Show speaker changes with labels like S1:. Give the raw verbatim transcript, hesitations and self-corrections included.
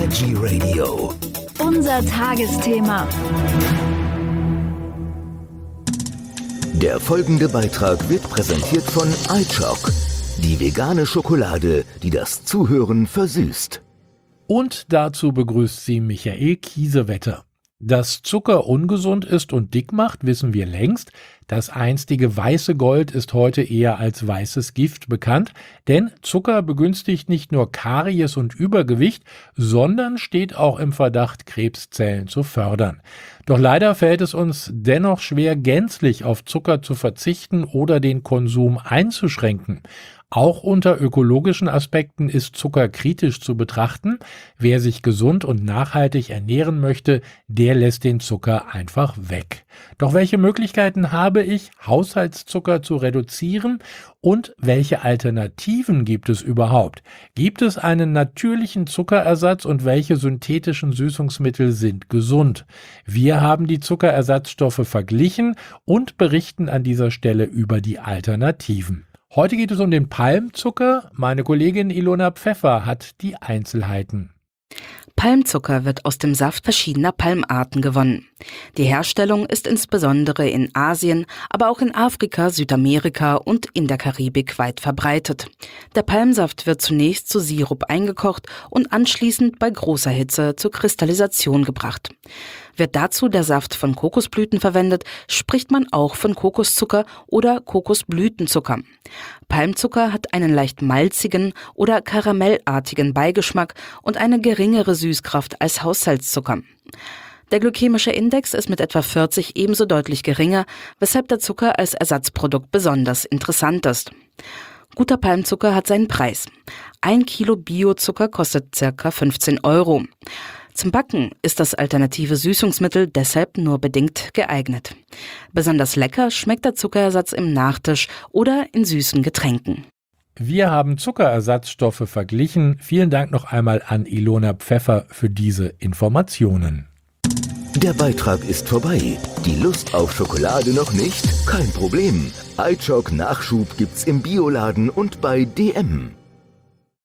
S1: Energy Radio.
S2: Unser Tagesthema.
S1: Der folgende Beitrag wird präsentiert von iChoc, die vegane Schokolade, die das Zuhören versüßt.
S3: Und dazu begrüßt sie Michael Kiesewetter. Dass Zucker ungesund ist und dick macht, wissen wir längst. Das einstige weiße Gold ist heute eher als weißes Gift bekannt, denn Zucker begünstigt nicht nur Karies und Übergewicht, sondern steht auch im Verdacht, Krebszellen zu fördern. Doch leider fällt es uns dennoch schwer, gänzlich auf Zucker zu verzichten oder den Konsum einzuschränken. Auch unter ökologischen Aspekten ist Zucker kritisch zu betrachten. Wer sich gesund und nachhaltig ernähren möchte, der lässt den Zucker einfach weg. Doch welche Möglichkeiten habe ich, Haushaltszucker zu reduzieren und welche Alternativen gibt es überhaupt? Gibt es einen natürlichen Zuckerersatz und welche synthetischen Süßungsmittel sind gesund? Wir haben die Zuckerersatzstoffe verglichen und berichten an dieser Stelle über die Alternativen. Heute geht es um den Palmzucker. Meine Kollegin Ilona Pfeffer hat die Einzelheiten.
S4: Palmzucker wird aus dem Saft verschiedener Palmarten gewonnen. Die Herstellung ist insbesondere in Asien, aber auch in Afrika, Südamerika und in der Karibik weit verbreitet. Der Palmsaft wird zunächst zu Sirup eingekocht und anschließend bei großer Hitze zur Kristallisation gebracht. Wird dazu der Saft von Kokosblüten verwendet, spricht man auch von Kokoszucker oder Kokosblütenzucker. Palmzucker hat einen leicht malzigen oder karamellartigen Beigeschmack und eine geringere Süßkraft als Haushaltszucker. Der glykämische Index ist mit etwa vierzig ebenso deutlich geringer, weshalb der Zucker als Ersatzprodukt besonders interessant ist. Guter Palmzucker hat seinen Preis. Ein Kilo Biozucker kostet ca. fünfzehn Euro. Zum Backen ist das alternative Süßungsmittel deshalb nur bedingt geeignet. Besonders lecker schmeckt der Zuckerersatz im Nachtisch oder in süßen Getränken.
S3: Wir haben Zuckerersatzstoffe verglichen. Vielen Dank noch einmal an Ilona Pfeffer für diese Informationen.
S1: Der Beitrag ist vorbei. Die Lust auf Schokolade noch nicht? Kein Problem. iChoc Nachschub gibt's im Bioladen und bei D M.